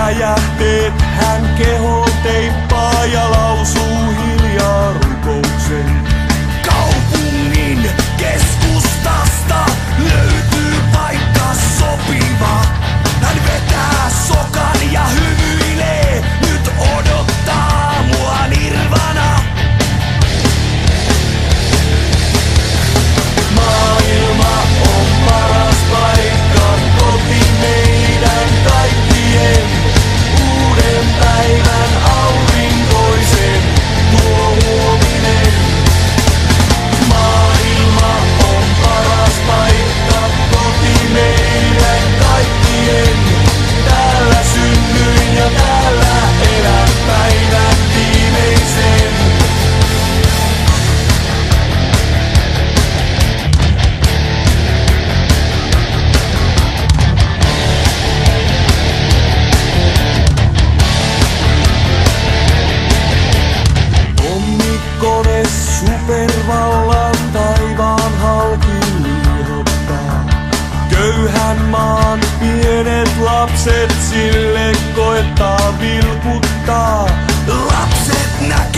räjähteet hän kehoon teippaa ja lausuu hiljaa rukouksen. Kaupungin keskustasta löytyy paikka sopiva. Hän vetää sokan ja hymyilee, nyt odottaa mua nirvana. Maailma on paras paikka, koti meidän kaikkien. Uuden päivän aurinkoisen tuo huominen. Maailma on paras paikka, koti meidän kaikkien. Täällä synnyin ja täällä elän päivän viimeisen. Ommikone supervallan taivaan halki liihottaa. Köyhän maan pienet lapset sille koettaa vilkuttaa. Lapset näkee